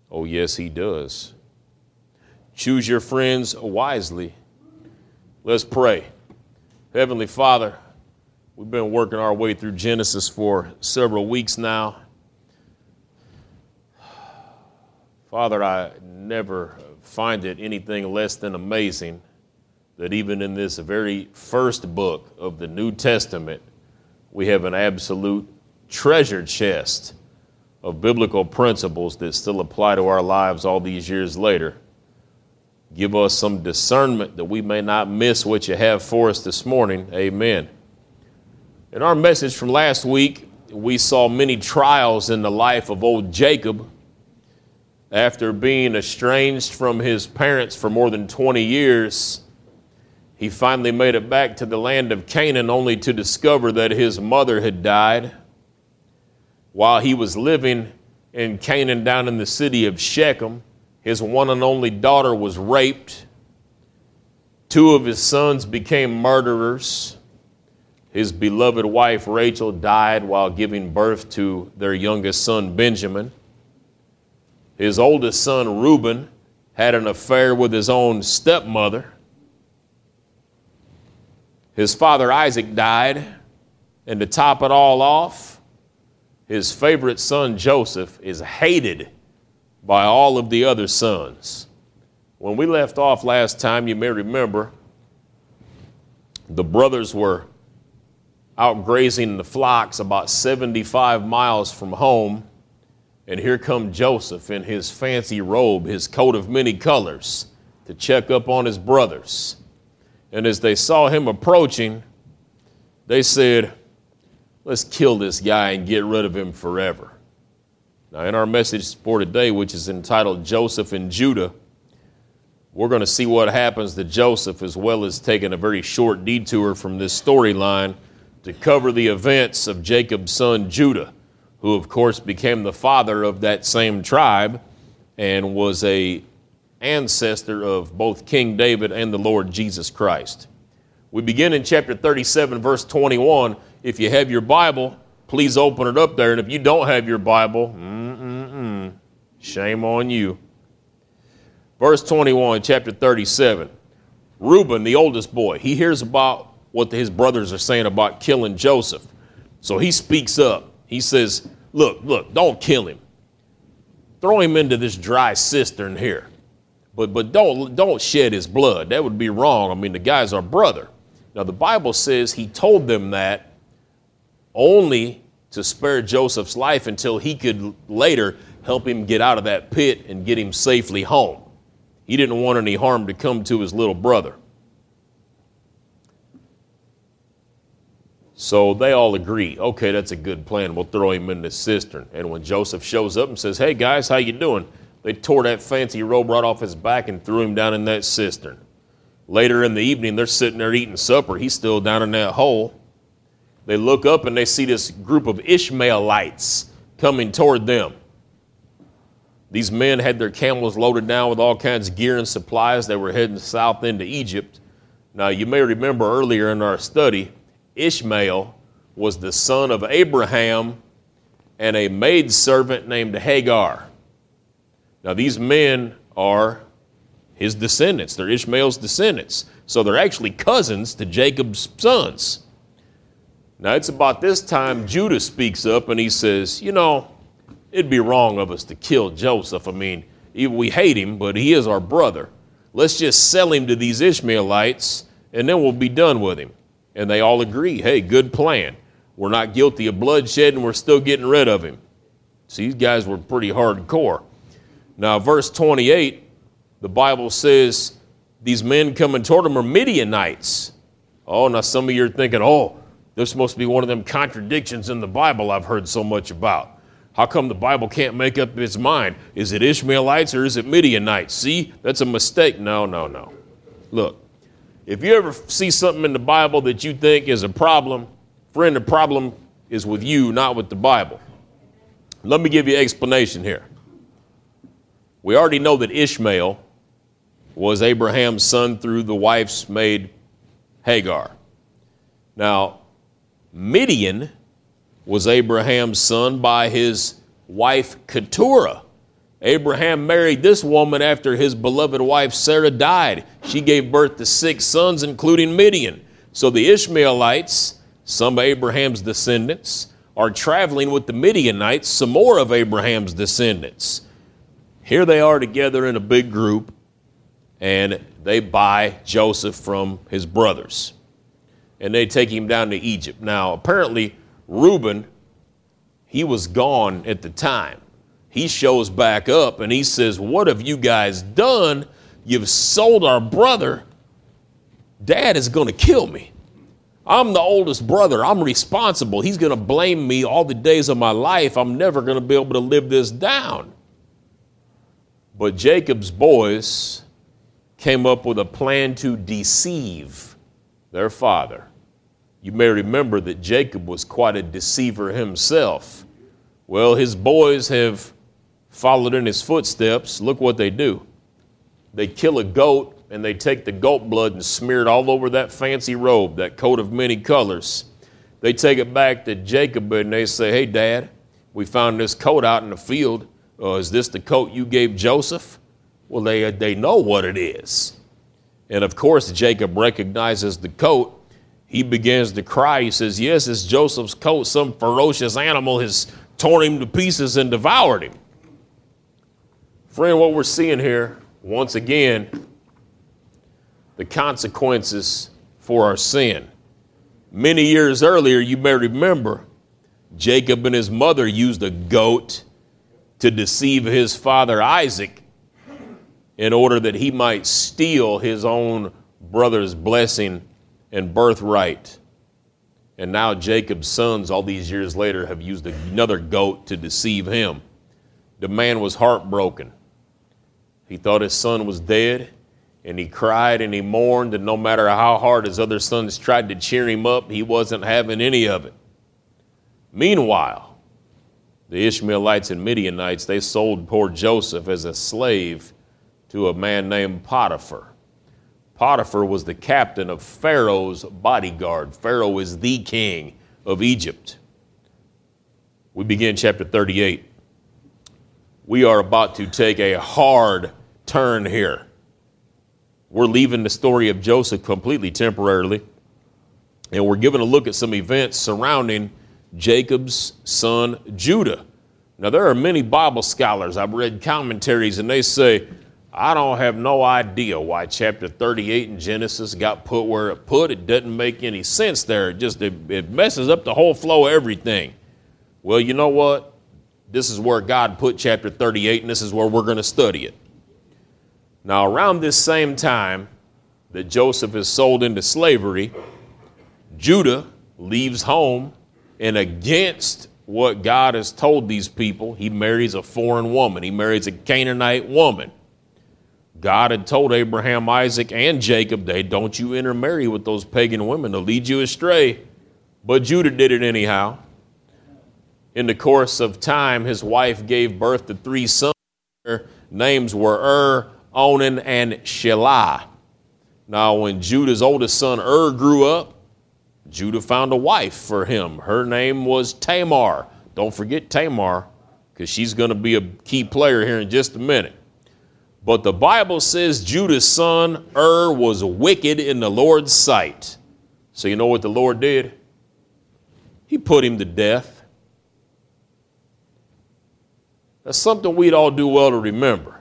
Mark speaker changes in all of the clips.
Speaker 1: Oh, yes, he does. Choose your friends wisely. Let's pray. Heavenly Father, we've been working our way through Genesis for several weeks now. Father, I never find it anything less than amazing that even in this very first book of the New Testament, we have an absolute treasure chest of biblical principles that still apply to our lives all these years later. Give us some discernment that we may not miss what you have for us this morning. Amen. In our message from last week, we saw many trials in the life of old Jacob. After being estranged from his parents for more than 20 years, he finally made it back to the land of Canaan only to discover that his mother had died. While he was living in Canaan down in the city of Shechem, his one and only daughter was raped. 2 of his sons became murderers. His beloved wife Rachel died while giving birth to their youngest son Benjamin. His oldest son Reuben had an affair with his own stepmother. His father Isaac died, and to top it all off, his favorite son Joseph is hated by all of the other sons. When we left off last time, you may remember, the brothers were out grazing the flocks about 75 miles from home, and here come Joseph in his fancy robe, his coat of many colors, to check up on his brothers. And as they saw him approaching, they said, "Let's kill this guy and get rid of him forever." Now, in our message for today, which is entitled Joseph and Judah, we're going to see what happens to Joseph, as well as taking a very short detour from this storyline to cover the events of Jacob's son Judah, who, of course, became the father of that same tribe and was an ancestor of both King David and the Lord Jesus Christ. We begin in chapter 37, verse 21. If you have your Bible, please open it up there. And if you don't have your Bible, shame on you. Verse 21, chapter 37. Reuben, the oldest boy, he hears about what his brothers are saying about killing Joseph. So he speaks up. He says, look, don't kill him. Throw him into this dry cistern here. But don't shed his blood. That would be wrong. I mean, the guy's our brother. Now, the Bible says he told them that only to spare Joseph's life until he could later help him get out of that pit and get him safely home. He didn't want any harm to come to his little brother. So they all agree, okay, that's a good plan. We'll throw him in the cistern. And when Joseph shows up and says, "Hey, guys, how you doing?" They tore that fancy robe right off his back and threw him down in that cistern. Later in the evening, they're sitting there eating supper. He's still down in that hole. They look up and they see this group of Ishmaelites coming toward them. These men had their camels loaded down with all kinds of gear and supplies. They were heading south into Egypt. Now, you may remember earlier in our study, Ishmael was the son of Abraham and a maidservant named Hagar. Now, these men are his descendants. They're Ishmael's descendants. So they're actually cousins to Jacob's sons. Now, it's about this time Judah speaks up and he says, it'd be wrong of us to kill Joseph. I mean, we hate him, but he is our brother. Let's just sell him to these Ishmaelites and then we'll be done with him. And they all agree, hey, good plan. We're not guilty of bloodshed and we're still getting rid of him. So these guys were pretty hardcore. Now, verse 28, the Bible says these men coming toward them are Midianites. Oh, now some of you are thinking, there's supposed to be one of them contradictions in the Bible I've heard so much about. How come the Bible can't make up its mind? Is it Ishmaelites or is it Midianites? See, that's a mistake. No. Look, if you ever see something in the Bible that you think is a problem, friend, the problem is with you, not with the Bible. Let me give you an explanation here. We already know that Ishmael was Abraham's son through the wife's maid Hagar. Now, Midian was Abraham's son by his wife Keturah. Abraham married this woman after his beloved wife Sarah died. She gave birth to 6 sons, including Midian. So the Ishmaelites, some of Abraham's descendants, are traveling with the Midianites, some more of Abraham's descendants. Here they are together in a big group, and they buy Joseph from his brothers. And they take him down to Egypt. Now, apparently, Reuben, he was gone at the time. He shows back up and he says, "What have you guys done? You've sold our brother. Dad is going to kill me. I'm the oldest brother. I'm responsible. He's going to blame me all the days of my life. I'm never going to be able to live this down." But Jacob's boys came up with a plan to deceive their father. You may remember that Jacob was quite a deceiver himself. Well, his boys have followed in his footsteps. Look what they do. They kill a goat and they take the goat blood and smear it all over that fancy robe, that coat of many colors. They take it back to Jacob and they say, "Hey, Dad, we found this coat out in the field. Is this the coat you gave Joseph?" Well, they know what it is. And of course, Jacob recognizes the coat. He begins to cry. He says, "Yes, it's Joseph's coat. Some ferocious animal has torn him to pieces and devoured him." Friend, what we're seeing here, once again, the consequences for our sin. Many years earlier, you may remember, Jacob and his mother used a goat to deceive his father Isaac in order that he might steal his own brother's blessing and birthright. And now Jacob's sons, all these years later, have used another goat to deceive him. The man was heartbroken. He thought his son was dead, and he cried and he mourned, and no matter how hard his other sons tried to cheer him up, he wasn't having any of it. Meanwhile, the Ishmaelites and Midianites, they sold poor Joseph as a slave to a man named Potiphar. Potiphar was the captain of Pharaoh's bodyguard. Pharaoh is the king of Egypt. We begin chapter 38. We are about to take a hard turn here. We're leaving the story of Joseph completely temporarily, and we're giving a look at some events surrounding Jacob's son Judah. Now, there are many Bible scholars. I've read commentaries, and they say, "I don't have no idea why chapter 38 in Genesis got put where it put. It doesn't make any sense there. It messes up the whole flow of everything." Well, you know what? This is where God put chapter 38, and this is where we're going to study it. Now, around this same time that Joseph is sold into slavery, Judah leaves home, and against what God has told these people, he marries a foreign woman. He marries a Canaanite woman. God had told Abraham, Isaac, and Jacob, don't you intermarry with those pagan women. They'll lead you astray. But Judah did it anyhow. In the course of time, his wife gave birth to 3 sons. Their names were Onan, and Shelah. Now, when Judah's oldest son grew up, Judah found a wife for him. Her name was Tamar. Don't forget Tamar, because she's going to be a key player here in just a minute. But the Bible says Judah's son was wicked in the Lord's sight. So you know what the Lord did? He put him to death. That's something we'd all do well to remember.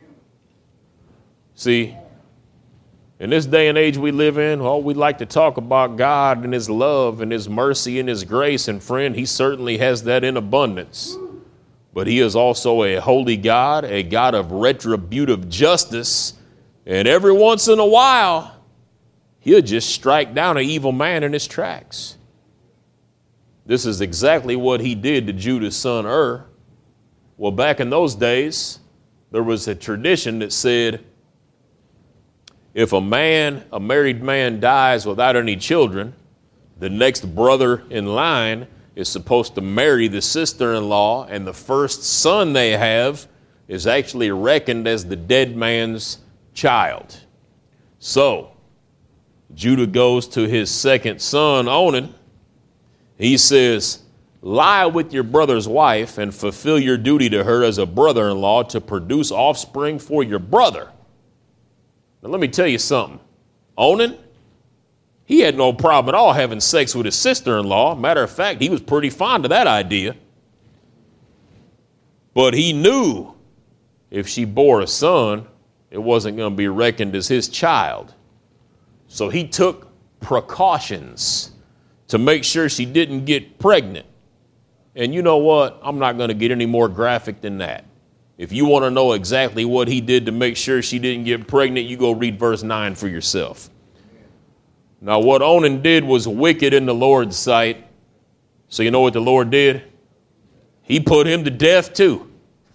Speaker 1: See, in this day and age we live in, we like to talk about God and his love and his mercy and his grace. And friend, he certainly has that in abundance. But he is also a holy God, a God of retributive justice. And every once in a while, he'll just strike down an evil man in his tracks. This is exactly what he did to Judah's son Well, back in those days, there was a tradition that said, if a married man dies without any children, the next brother in line is supposed to marry the sister-in-law, and the first son they have is actually reckoned as the dead man's child. So, Judah goes to his second son, Onan. He says, lie with your brother's wife and fulfill your duty to her as a brother-in-law to produce offspring for your brother. Now, let me tell you something. Onan, he had no problem at all having sex with his sister-in-law. Matter of fact, he was pretty fond of that idea. But he knew if she bore a son, it wasn't going to be reckoned as his child. So he took precautions to make sure she didn't get pregnant. And you know what? I'm not going to get any more graphic than that. If you want to know exactly what he did to make sure she didn't get pregnant, you go read verse 9 for yourself. Now, what Onan did was wicked in the Lord's sight. So you know what the Lord did? He put him to death too.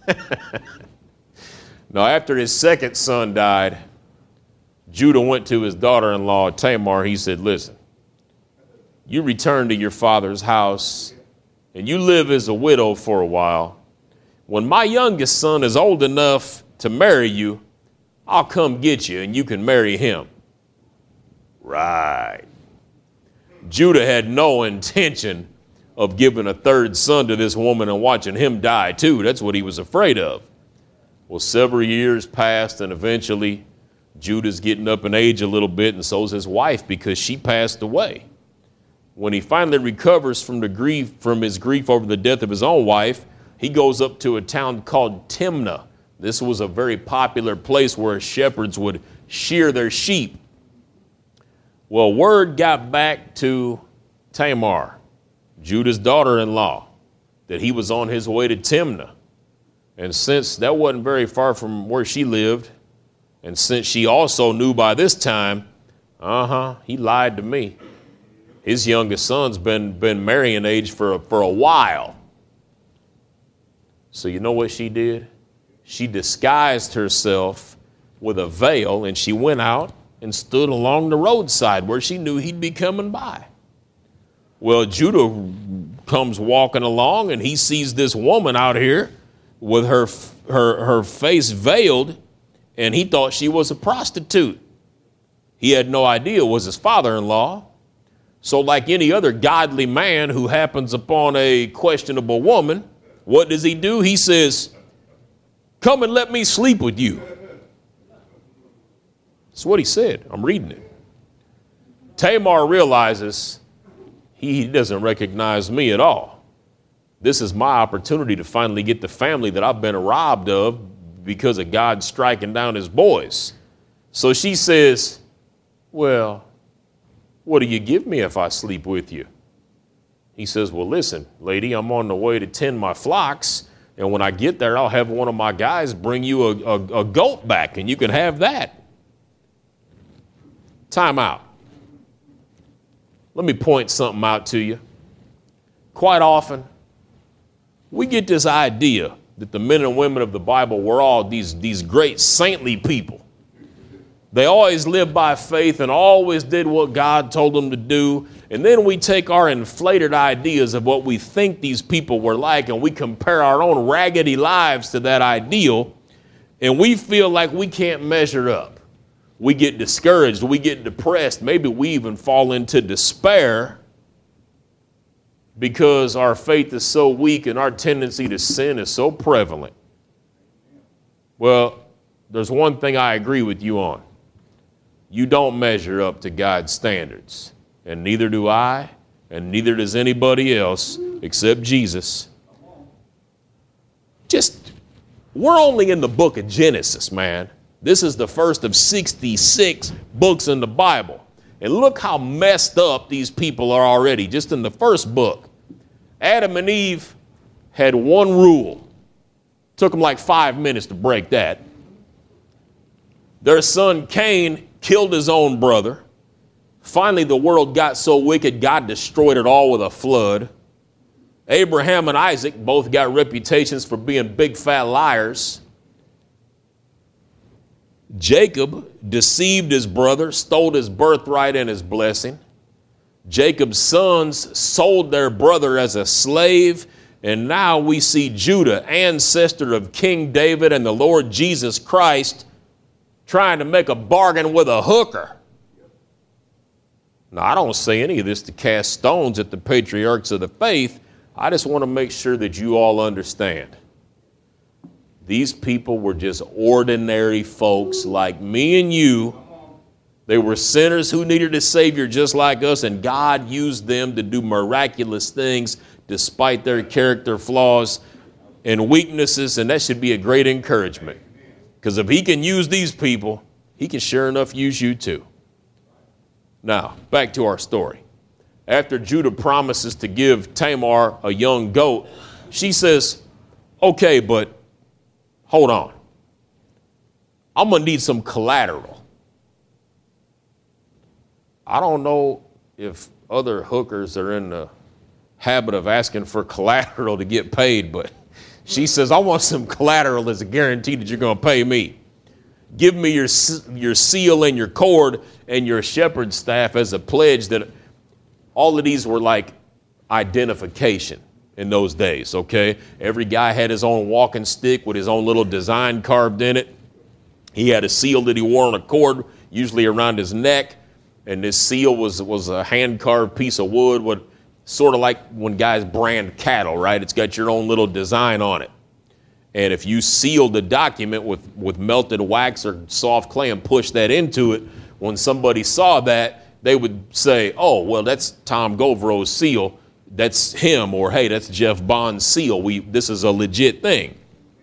Speaker 1: Now, after his second son died, Judah went to his daughter-in-law, Tamar. He said, listen, you return to your father's house and you live as a widow for a while. When my youngest son is old enough to marry you, I'll come get you and you can marry him. Right. Judah had no intention of giving a third son to this woman and watching him die too. That's what he was afraid of. Well, several years passed, and eventually Judah's getting up in age a little bit, and so's his wife, because she passed away. When he finally recovers from his grief over the death of his own wife, he goes up to a town called Timnah. This was a very popular place where shepherds would shear their sheep. Well, word got back to Tamar, Judah's daughter-in-law, that he was on his way to Timnah. And since that wasn't very far from where she lived, and since she also knew by this time, he lied to me. His youngest son's been marrying age for a while. So you know what she did? She disguised herself with a veil, and she went out and stood along the roadside where she knew he'd be coming by. Well, Judah comes walking along, and he sees this woman out here with her face veiled, and he thought she was a prostitute. He had no idea it was his father-in-law. So like any other godly man who happens upon a questionable woman, what does he do? He says, come and let me sleep with you. That's what he said. I'm reading it. Tamar realizes he doesn't recognize me at all. This is my opportunity to finally get the family that I've been robbed of because of God striking down his boys. So she says, well, what do you give me if I sleep with you? He says, well, listen, lady, I'm on the way to tend my flocks. And when I get there, I'll have one of my guys bring you a goat back, and you can have that. Time out. Let me point something out to you. Quite often, we get this idea that the men and women of the Bible were all these great saintly people. They always lived by faith and always did what God told them to do. And then we take our inflated ideas of what we think these people were like, and we compare our own raggedy lives to that ideal, and we feel like we can't measure up. We get discouraged. We get depressed. Maybe we even fall into despair because our faith is so weak and our tendency to sin is so prevalent. Well, there's one thing I agree with you on. You don't measure up to God's standards, and neither do I, and neither does anybody else except Jesus. We're only in the book of Genesis, man. This is the first of 66 books in the Bible. And look how messed up these people are already, just in the first book. Adam and Eve had one rule. Took them like 5 minutes to break that. Their son Cain killed his own brother. Finally, the world got so wicked, God destroyed it all with a flood. Abraham and Isaac both got reputations for being big fat liars. Jacob deceived his brother, stole his birthright and his blessing. Jacob's sons sold their brother as a slave. And now we see Judah, ancestor of King David and the Lord Jesus Christ, trying to make a bargain with a hooker. Now, I don't say any of this to cast stones at the patriarchs of the faith. I just want to make sure that you all understand. These people were just ordinary folks like me and you. They were sinners who needed a Savior just like us, and God used them to do miraculous things despite their character flaws and weaknesses, and that should be a great encouragement. Because if he can use these people, he can sure enough use you too. Now, back to our story. After Judah promises to give Tamar a young goat, she says, okay, but hold on. I'm going to need some collateral. I don't know if other hookers are in the habit of asking for collateral to get paid, but she says, I want some collateral as a guarantee that you're going to pay me. Give me your seal and your cord and your shepherd's staff as a pledge. That all of these were like identification in those days, okay? Every guy had his own walking stick with his own little design carved in it. He had a seal that he wore on a cord, usually around his neck, and this seal was a hand-carved piece of wood, with sort of like when guys brand cattle, right? It's got your own little design on it. And if you sealed the document with melted wax or soft clay and pushed that into it, when somebody saw that, they would say, oh, well, that's Tom Govro's seal. That's him. Or, hey, that's Jeff Bond's seal. This is a legit thing.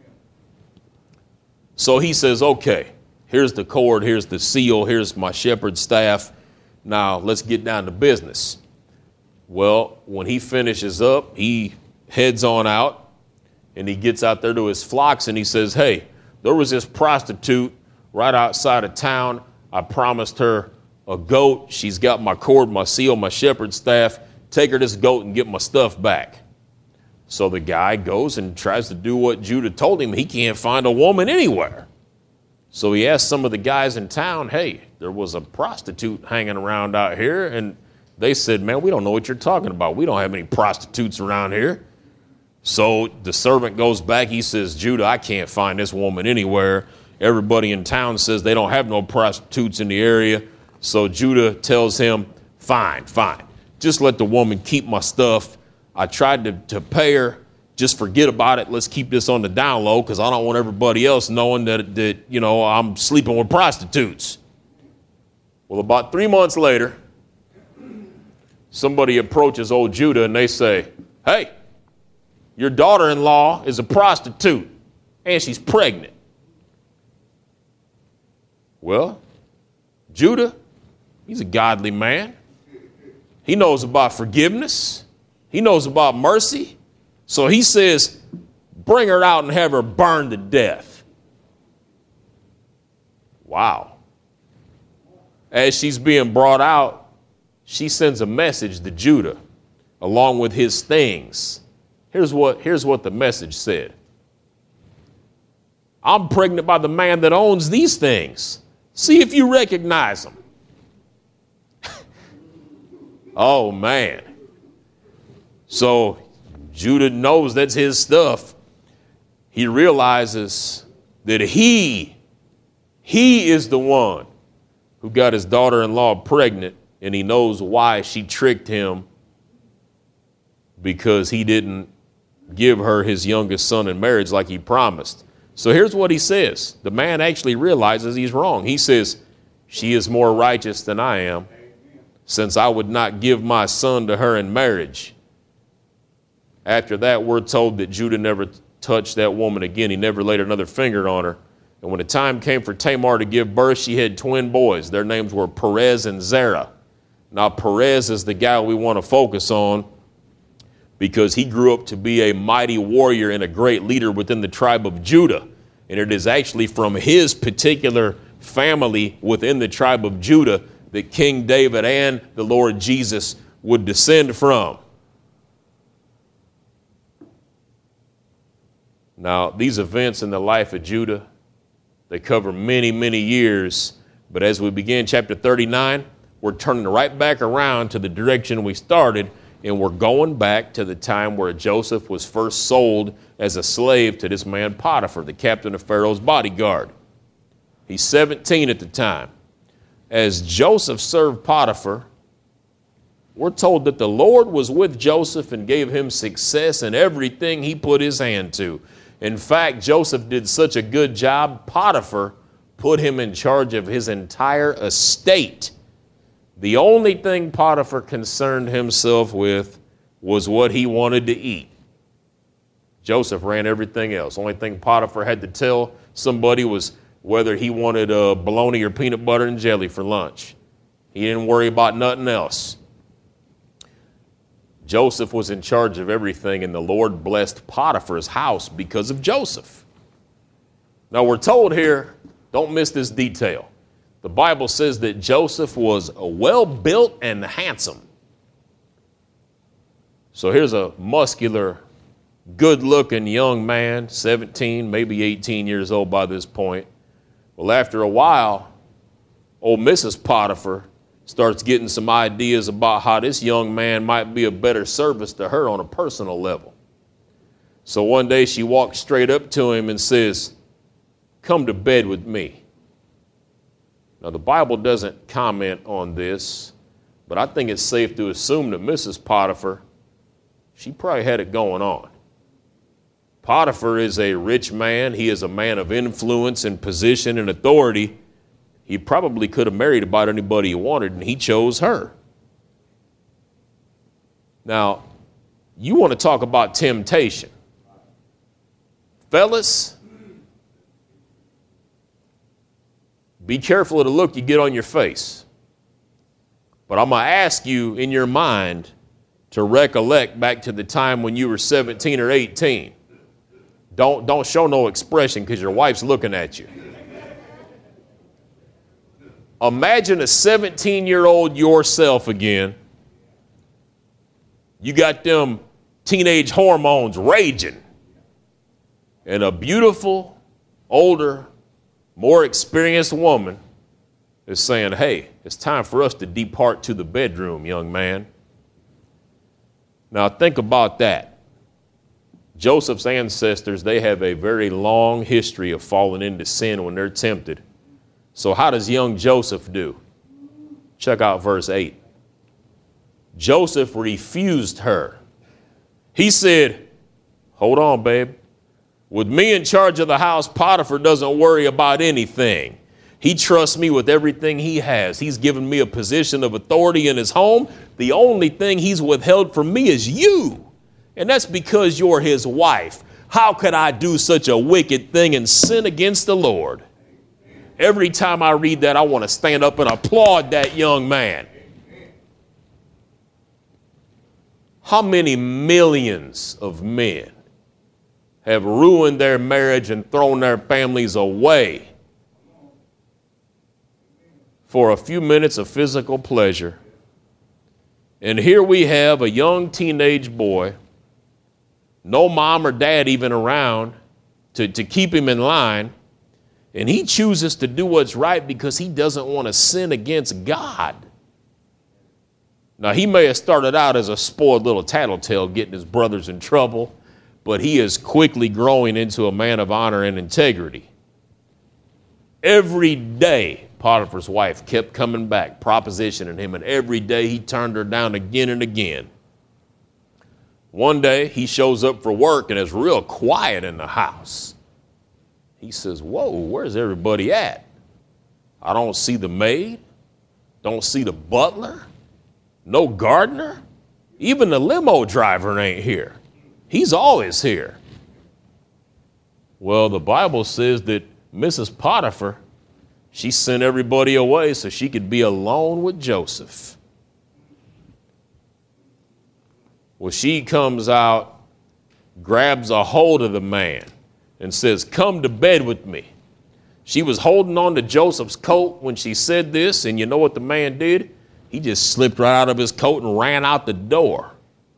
Speaker 1: So he says, okay, here's the cord, here's the seal, here's my shepherd's staff. Now let's get down to business. Well, when he finishes up, he heads on out. And he gets out there to his flocks and he says, hey, there was this prostitute right outside of town. I promised her a goat. She's got my cord, my seal, my shepherd's staff. Take her this goat and get my stuff back. So the guy goes and tries to do what Judah told him. He can't find a woman anywhere. So he asked some of the guys in town, hey, there was a prostitute hanging around out here. And they said, man, we don't know what you're talking about. We don't have any prostitutes around here. So the servant goes back. He says, Judah, I can't find this woman anywhere. Everybody in town says they don't have no prostitutes in the area. So Judah tells him, fine. Just let the woman keep my stuff. I tried to pay her. Just forget about it. Let's keep this on the down low because I don't want everybody else knowing that I'm sleeping with prostitutes. Well, about 3 months later, somebody approaches old Judah and they say, hey, your daughter-in-law is a prostitute, and she's pregnant. Well, Judah, he's a godly man. He knows about forgiveness. He knows about mercy. So he says, bring her out and have her burned to death. Wow. As she's being brought out, she sends a message to Judah along with his things. Here's what the message said. I'm pregnant by the man that owns these things. See if you recognize him. Oh, man. So Judah knows that's his stuff. He realizes that he is the one who got his daughter-in-law pregnant, and he knows why she tricked him, because he didn't give her his youngest son in marriage like he promised. So here's what he says. The man actually realizes he's wrong. He says, she is more righteous than I am, since I would not give my son to her in marriage. After that, we're told that Judah never touched that woman again. He never laid another finger on her. And when the time came for Tamar to give birth, she had twin boys. Their names were Perez and Zerah. Now, Perez is the guy we want to focus on, because he grew up to be a mighty warrior and a great leader within the tribe of Judah. And it is actually from his particular family within the tribe of Judah that King David and the Lord Jesus would descend from. Now, these events in the life of Judah, they cover many, many years. But as we begin chapter 39, we're turning right back around to the direction we started. And we're going back to the time where Joseph was first sold as a slave to this man Potiphar, the captain of Pharaoh's bodyguard. He's 17 at the time. As Joseph served Potiphar, We're told that the Lord was with Joseph and gave him success in everything he put his hand to. In fact, Joseph did such a good job, Potiphar put him in charge of his entire estate. The only thing Potiphar concerned himself with was what he wanted to eat. Joseph ran everything else. Only thing Potiphar had to tell somebody was whether he wanted bologna or peanut butter and jelly for lunch. He didn't worry about nothing else. Joseph was in charge of everything, and the Lord blessed Potiphar's house because of Joseph. Now we're told here, don't miss this detail. The Bible says that Joseph was well-built and handsome. So here's a muscular, good-looking young man, 17, maybe 18 years old by this point. Well, after a while, old Mrs. Potiphar starts getting some ideas about how this young man might be a better service to her on a personal level. So one day she walks straight up to him and says, "Come to bed with me." Now the Bible doesn't comment on this, but I think it's safe to assume that Mrs. Potiphar, she probably had it going on. Potiphar is a rich man. He is a man of influence and position and authority. He probably could have married about anybody he wanted, and he chose her. Now, you want to talk about temptation. Fellas, be careful of the look you get on your face. But I'm going to ask you in your mind to recollect back to the time when you were 17 or 18. Don't show no expression because your wife's looking at you. Imagine a 17-year-old yourself again. You got them teenage hormones raging. And a beautiful, older, more experienced woman is saying, "Hey, it's time for us to depart to the bedroom, young man." Now think about that. Joseph's ancestors, they have a very long history of falling into sin when they're tempted. So how does young Joseph do? Check out verse 8. Joseph refused her. He said, "Hold on, babe. With me in charge of the house, Potiphar doesn't worry about anything. He trusts me with everything he has. He's given me a position of authority in his home. The only thing he's withheld from me is you. And that's because you're his wife. How could I do such a wicked thing and sin against the Lord?" Every time I read that, I want to stand up and applaud that young man. How many millions of men have ruined their marriage and thrown their families away for a few minutes of physical pleasure? And here we have a young teenage boy, no mom or dad even around to keep him in line. And he chooses to do what's right because he doesn't want to sin against God. Now, he may have started out as a spoiled little tattletale getting his brothers in trouble, but he is quickly growing into a man of honor and integrity. Every day, Potiphar's wife kept coming back, propositioning him, and every day he turned her down again and again. One day, he shows up for work and it's real quiet in the house. He says, "Whoa, where's everybody at? I don't see the maid, don't see the butler, no gardener, even the limo driver ain't here. He's always here." Well, the Bible says that Mrs. Potiphar, she sent everybody away so she could be alone with Joseph. Well, she comes out, grabs a hold of the man, and says, "Come to bed with me." She was holding on to Joseph's coat when she said this, and you know what the man did? He just slipped right out of his coat and ran out the door,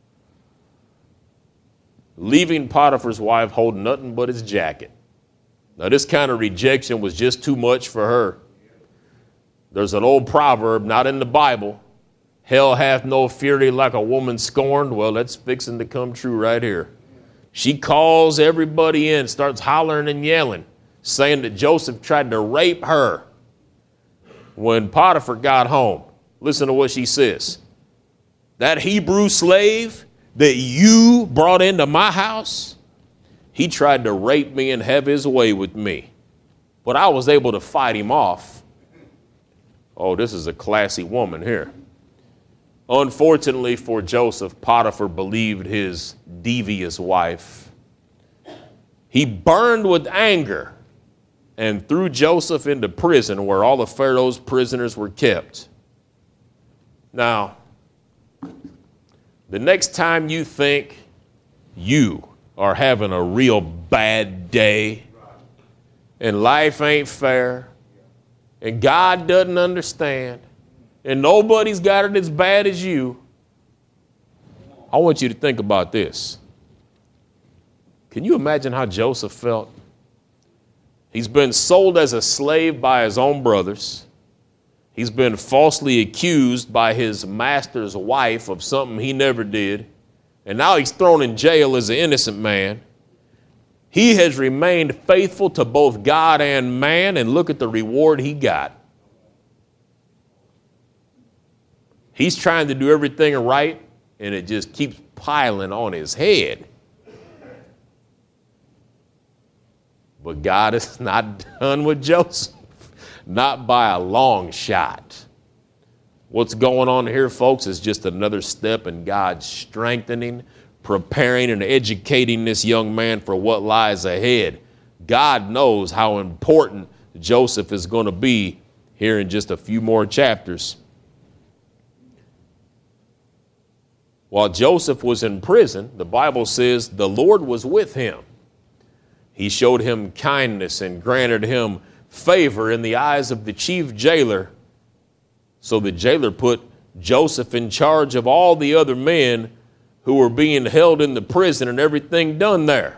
Speaker 1: leaving Potiphar's wife holding nothing but his jacket. Now, this kind of rejection was just too much for her. There's an old proverb, not in the Bible, "Hell hath no fury like a woman scorned." Well, that's fixing to come true right here. She calls everybody in, starts hollering and yelling, saying that Joseph tried to rape her. When Potiphar got home, listen to what she says. that Hebrew slave that you brought into my house, he tried to rape me and have his way with me. But I was able to fight him off. Oh, this is a classy woman here. Unfortunately for Joseph, Potiphar believed his devious wife. He burned with anger and threw Joseph into prison where all of Pharaoh's prisoners were kept. Now, the next time you think you are having a real bad day and life ain't fair and God doesn't understand and nobody's got it as bad as you, I want you to think about this. Can you imagine how Joseph felt? He's been sold as a slave by his own brothers. He's been falsely accused by his master's wife of something he never did. And now he's thrown in jail as an innocent man. He has remained faithful to both God and man, and look at the reward he got. He's trying to do everything right, and it just keeps piling on his head. But God is not done with Joseph, not by a long shot. What's going on here, folks, is just another step in God's strengthening, preparing, and educating this young man for what lies ahead. God knows how important Joseph is going to be here in just a few more chapters. While Joseph was in prison, the Bible says the Lord was with him. He showed him kindness and granted him favor in the eyes of the chief jailer. So the jailer put Joseph in charge of all the other men who were being held in the prison and everything done there.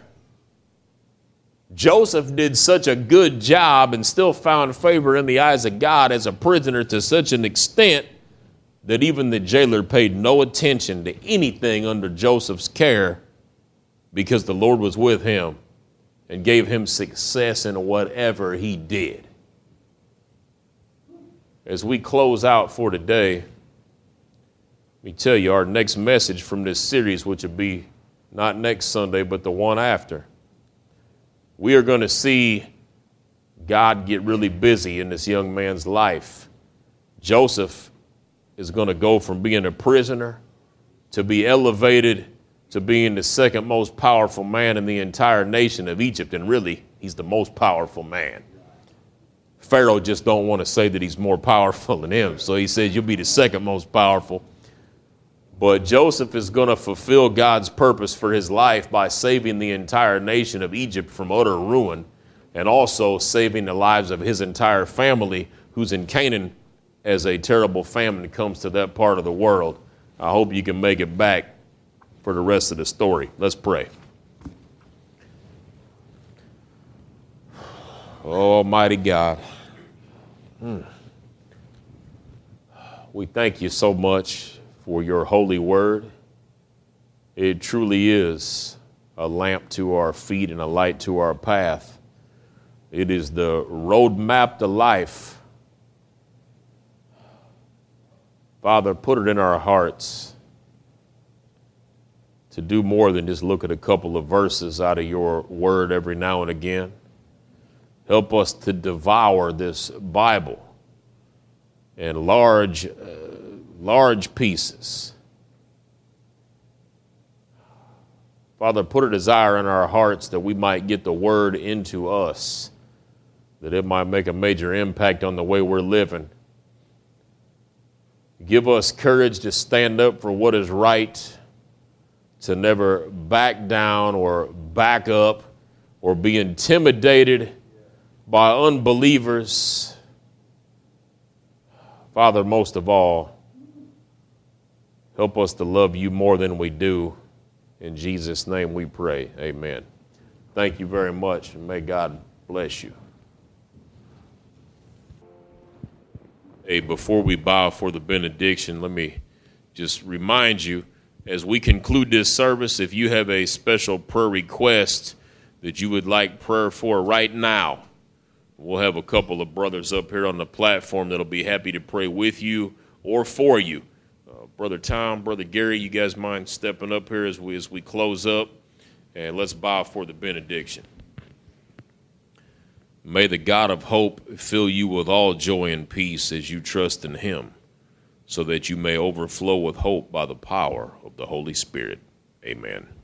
Speaker 1: Joseph did such a good job and still found favor in the eyes of God as a prisoner to such an extent that even the jailer paid no attention to anything under Joseph's care because the Lord was with him and gave him success in whatever he did. As we close out for today, let me tell you our next message from this series, which will be not next Sunday, but the one after. We are going to see God get really busy in this young man's life. Joseph is going to go from being a prisoner to be elevated to being the second most powerful man in the entire nation of Egypt. And really, he's the most powerful man. Pharaoh just don't want to say that he's more powerful than him. So he says, you'll be the second most powerful. But Joseph is going to fulfill God's purpose for his life by saving the entire nation of Egypt from utter ruin and also saving the lives of his entire family who's in Canaan as a terrible famine comes to that part of the world. I hope you can make it back for the rest of the story. Let's pray. Almighty God, we thank you so much for your holy word. It truly is a lamp to our feet and a light to our path. It is the roadmap to life. Father, put it in our hearts to do more than just look at a couple of verses out of your word every now and again. Help us to devour this Bible in large pieces. Father, put a desire in our hearts that we might get the word into us, that it might make a major impact on the way we're living. Give us courage to stand up for what is right, to never back down or back up or be intimidated by unbelievers. Father, most of all, help us to love you more than we do. In Jesus' name we pray. Amen. Thank you very much, and may God bless you. Hey, before we bow for the benediction, let me just remind you, as we conclude this service, if you have a special prayer request that you would like prayer for right now, we'll have a couple of brothers up here on the platform that'll be happy to pray with you or for you. Brother Tom, Brother Gary, you guys mind stepping up here as we close up? And let's bow for the benediction. May the God of hope fill you with all joy and peace as you trust in him, so that you may overflow with hope by the power of the Holy Spirit. Amen.